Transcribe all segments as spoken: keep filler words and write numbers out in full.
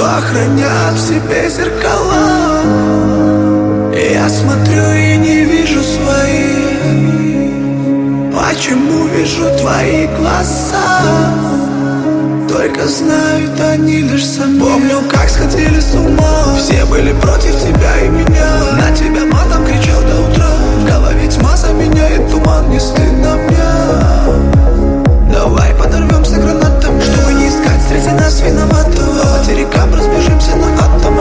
хранят в себе зеркала. И я смотрю и не вижу своих. Почему вижу твои глаза? Только знают они лишь сами. Помню, как сходили с ума. Все были против тебя и меня. На тебя матом кричал до утра. В голове тьма заменяет туман. Не стыдно мне. Давай подорвемся гранатами, чтобы не искать среди нас виноватого. По материкам разбежимся на атомы.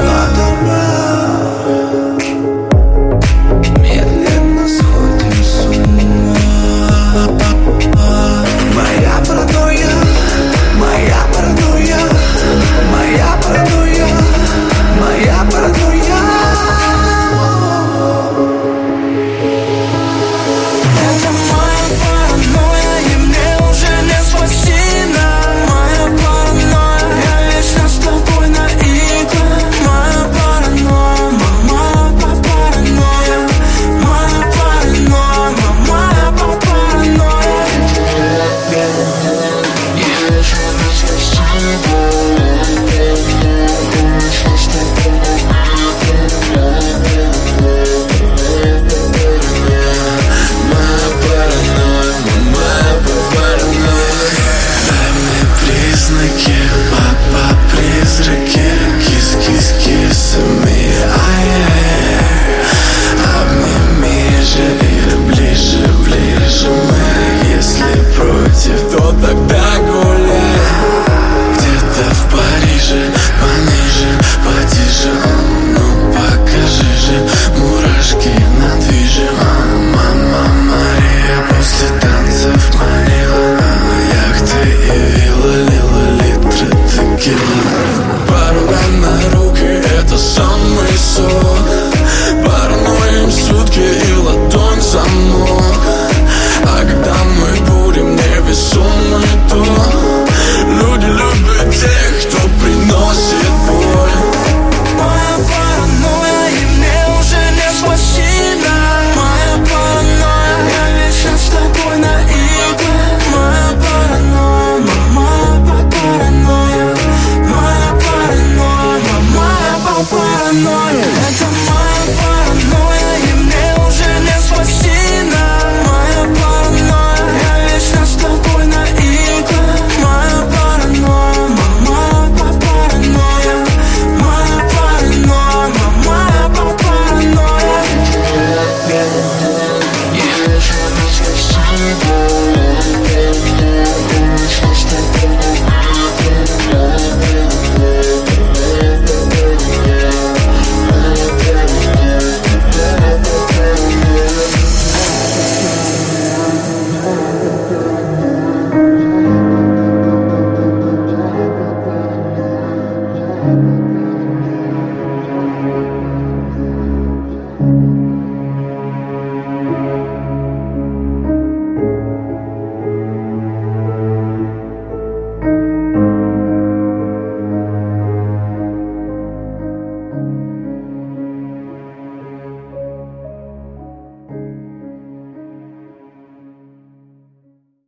Медленно сходим с ума. Моя паранойя, моя паранойя, моя паранойя, моя паранойя. Это моя паранойя, и мне уже не спасти нам. Моя паранойя, я вечно с тобой на иглах. Моя паранойя, моя паранойя, моя паранойя, моя паранойя. Признаки, папа, призраки, кис-кис-кисами, ай-яй-яй. Обними же и ближе, ближе мы. Если против, то тогда гуляй. Где-то в Париже, пониже, потише. Ну покажи же, мурашки на движе. Мама Мария после танцев манила. Яхты и вилла, лила литры текилы. Пару ран на руки, это самый сон.